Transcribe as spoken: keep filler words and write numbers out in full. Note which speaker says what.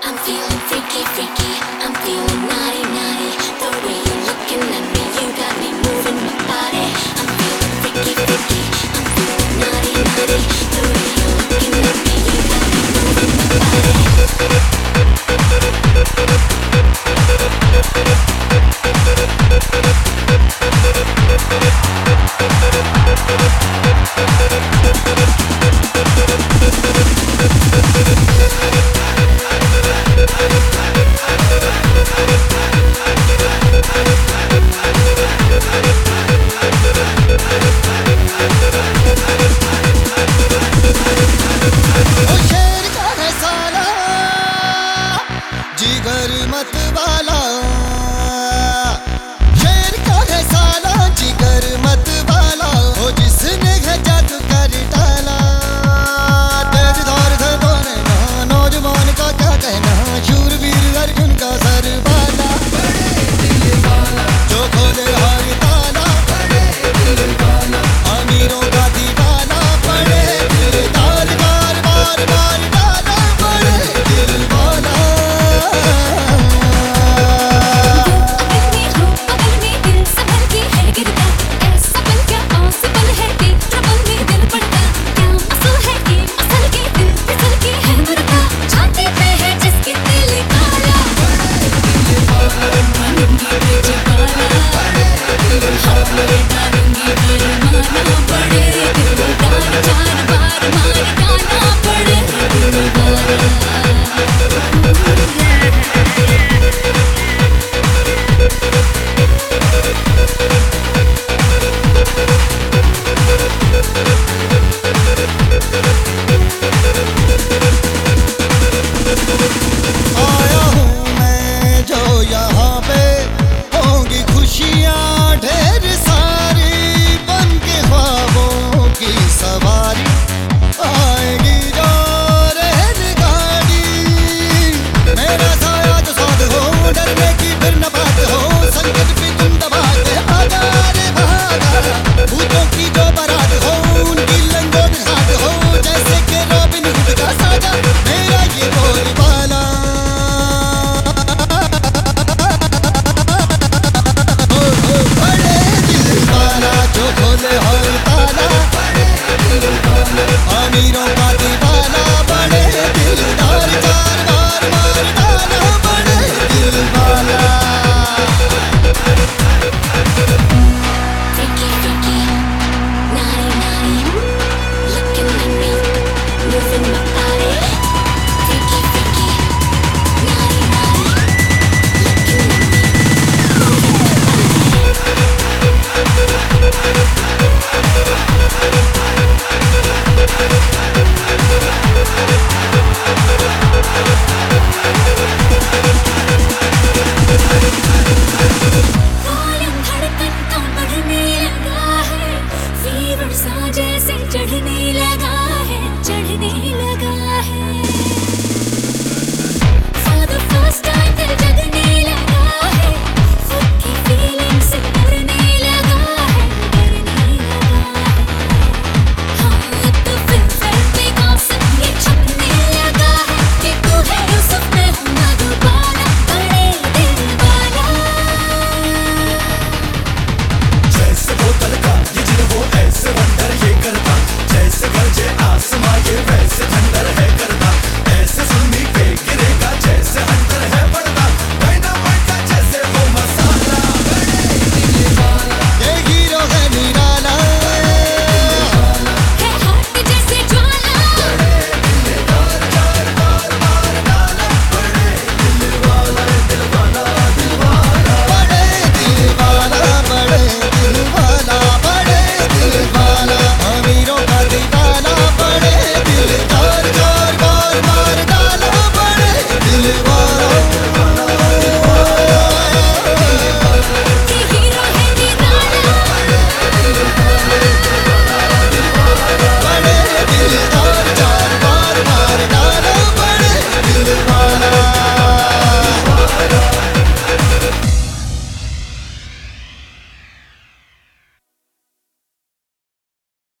Speaker 1: I'm feeling freaky, freaky. I'm feeling naughty, naughty. The way you're looking at me, you got me moving my body. I'm feeling freaky, freaky. I'm feeling naughty, naughty. The way you're looking at me, you got me moving my body.
Speaker 2: जिगर मत वाला शेर का है साला, जिगर मत वाला हो जिसने है जादू कर डाला। तेज धार से बोले ना नौजवान का क्या कहना, शूरवीर अर्जुन का सर वाला जो खोले हर ताला, अमीरों का दीवाना बड़े दिलदार, बार बार बार डाला बड़े दिल वाला। अमीरों का दीवाना।